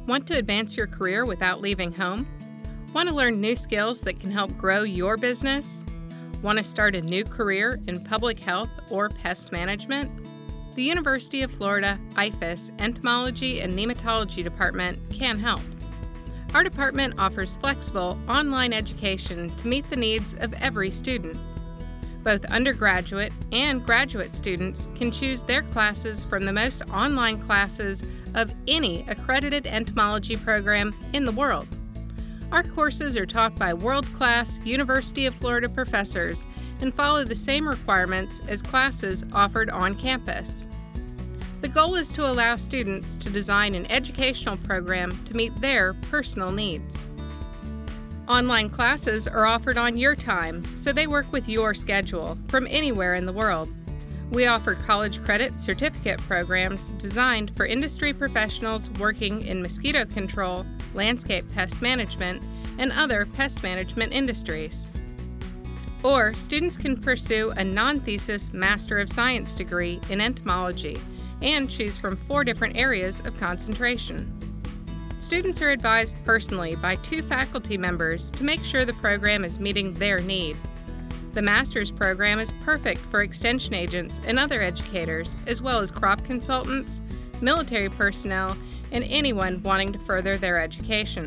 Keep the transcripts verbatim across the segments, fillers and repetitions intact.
Want to advance your career without leaving home? Want to learn new skills that can help grow your business? Want to start a new career in public health or pest management? The University of Florida I F A S Entomology and Nematology Department can help. Our department offers flexible online education to meet the needs of every student. Both undergraduate and graduate students can choose their classes from the most online classes of any accredited entomology program in the world. Our courses are taught by world-class University of Florida professors and follow the same requirements as classes offered on campus. The goal is to allow students to design an educational program to meet their personal needs. Online classes are offered on your time, so they work with your schedule from anywhere in the world. We offer college credit certificate programs designed for industry professionals working in mosquito control, landscape pest management, and other pest management industries. Or students can pursue a non-thesis Master of Science degree in entomology and choose from four different areas of concentration. Students are advised personally by two faculty members to make sure the program is meeting their need. The master's program is perfect for extension agents and other educators, as well as crop consultants, military personnel, and anyone wanting to further their education.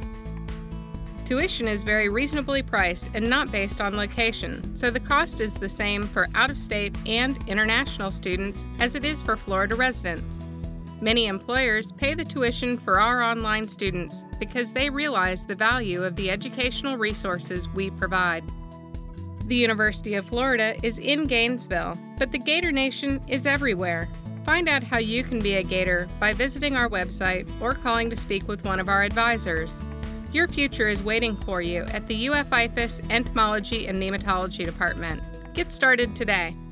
Tuition is very reasonably priced and not based on location, so the cost is the same for out-of-state and international students as it is for Florida residents. Many employers pay the tuition for our online students because they realize the value of the educational resources we provide. The University of Florida is in Gainesville, but the Gator Nation is everywhere. Find out how you can be a Gator by visiting our website or calling to speak with one of our advisors. Your future is waiting for you at the U F I F A S Entomology and Nematology Department. Get started today.